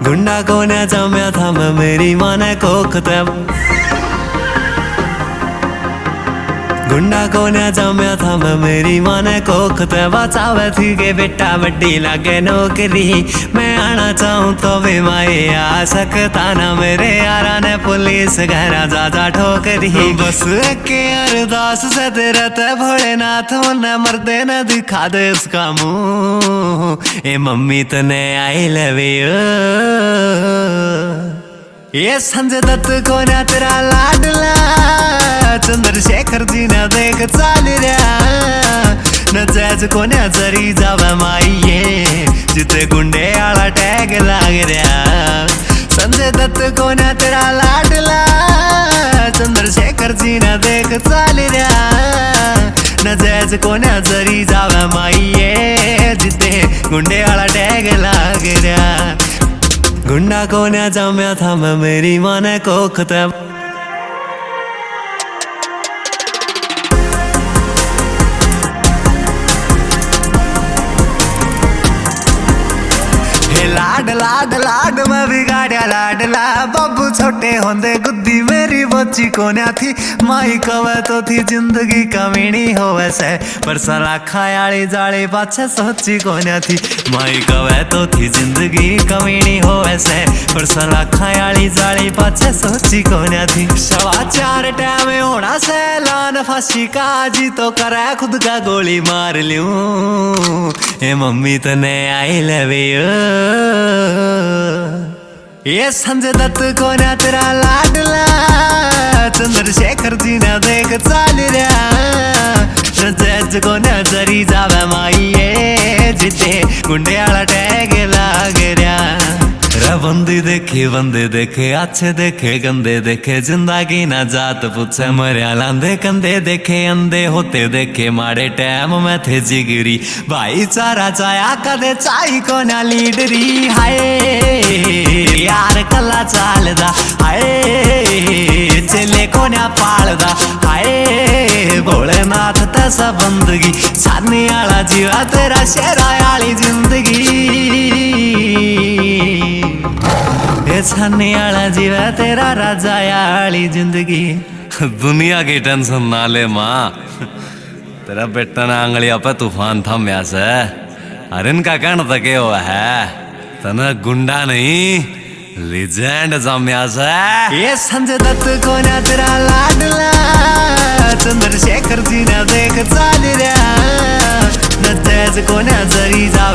गुंडा कोण्या जम्या था मैं मेरी माँ ने कोख तब गुंडा कोण्या जम्या था मैं मेरी माँ ने कोख तब बचावे थी के बेटा बड्डी लागे नौकरी मैं आना चाहूँ तो भी माए आ सकता ना मेरे यारा ने पुलिस घरा जा ठोकरी बस के अरदास से तेरा ते भोलेनाथ ने मरदे न दिखा दे उसका मुंह ए मम्मी तने आई लव यू ये संजय दत्त कोण्या तेरा लाडला चंद्रशेखर जी ने देख चाल रहा न जैज कोण्या जरी जावे माईये जिते गुंडे आला टैग लाग रहा संजय दत्त कोण्या तेरा लाडला चंद्रशेखर जी ने देख चाल रहा न जैज कोण्या जरी जावे माईये जिते गुंडे आला टैग लाग रहा गुंडा कोण्या जम्या था मैं मेरी माँ ने कोख तब लाड लाड लाड मैं बिगाड़िया लाडला बाबू छोटे होंदे गुद्दी मेरी बच्ची कोन्या थी माई कवे तो थी जिंदगी कमीनी हो वैसे पर सला खायाली जाली पाछे सोची कोन्या थी माई कवे तो थी जिंदगी कमीनी हो वैसे पर सला खायाली जाली पाछे सोची कोन्या थी 4:15 टाइम होना से लान फांसी का जी तो करे खुद का गोली मार लूं ए मम्मी तने आई लव यू ये संजय दत्त कोण्या तेरा लाडला चंद्रशेखर जी ने देख चाल रहा जज कोण्या जरी जावे माईये जिते गुंडे आला टैग लाग रहा बंदी बंदे देखे अच्छे देखे गंदे देखे जिंदगी ना जात पूछे मरिया लांदे कंधे देखे अंधे होते देखे माड़े टैम में थे जिगरी भाईचारा चाया कदे चाई कोन्या लीडरी हाय यार कला चालदा हाय चले कोन्या पालदा हाय भोलेनाथ तैसा बंदगी छाने आला जीवा तेरा शेरा आली जिंदगी छाने आला जीवा तेरा राजा आली जिंदगी दुनिया की टेंशन ना ले माँ तेरा बेटा ना आंगलिया पे तूफान थम्या से अरे इनका कहना तके हुआ है तना गुंडा नहीं लीजेंड जम्या से ये संजय दत्त कोण्या तेरा लाडला चंद्रशेखर जी ने देख चाल रहा न तेज कोण्या जरी जावे